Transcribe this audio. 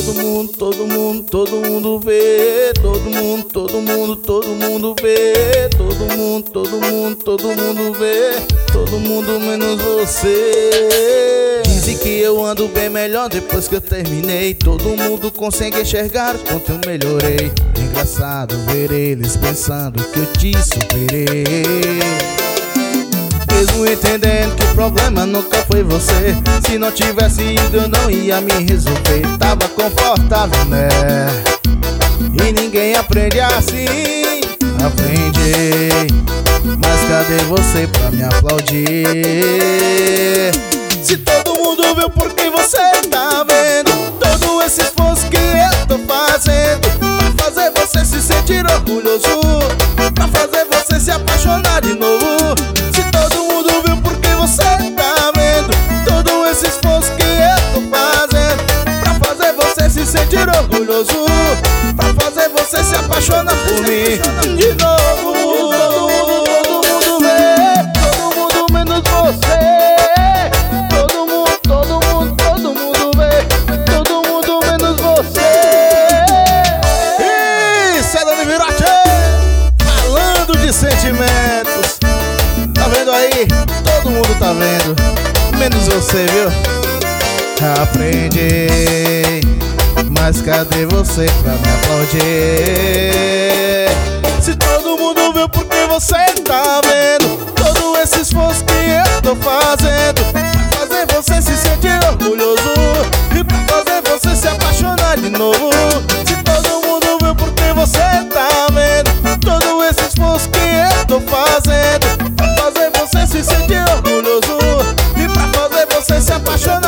todo mundo, todo mundo, todo mundo vê. Todo mundo, todo mundo, todo mundo vê. Todo mundo, todo mundo, todo mundo vê. Todo mundo menos você. Dizem que eu ando bem melhor depois que eu terminei. Todo mundo consegue enxergar o quanto eu melhorei. Engraçado ver eles pensando que eu te superei, mesmo entendendo que o problema nunca foi você. Se não tivesse ido eu não ia me resolver. Tava confortável, né? E ninguém aprende assim. Aprendi, mas cadê você pra me aplaudir? Se todo mundo viu por que você tá vendo todo esse esforço que eu tô fazendo pra fazer você se sentir orgulhoso, pra fazer você se apaixonar de novo. Se todo mundo viu por que você tá vendo todo esse esforço que eu tô fazendo pra fazer você se sentir orgulhoso, pra fazer você se apaixonar por mim de novo. Todo mundo vê, todo mundo menos você. Todo mundo, todo mundo, todo mundo vê. Todo mundo menos você. Isso é Dani Virote, falando de sentimentos. Tá vendo aí? Todo mundo tá vendo, menos você, viu? Aprendi, mas cadê você pra me aplaudir? Se todo mundo viu por que você tá vendo todo esse esforço que eu tô fazendo pra fazer você se sentir orgulhoso e pra fazer você se apaixonar de novo. Se todo mundo viu por que você tá vendo todo esse esforço que eu tô fazendo pra fazer você se sentir orgulhoso e pra fazer você se apaixonar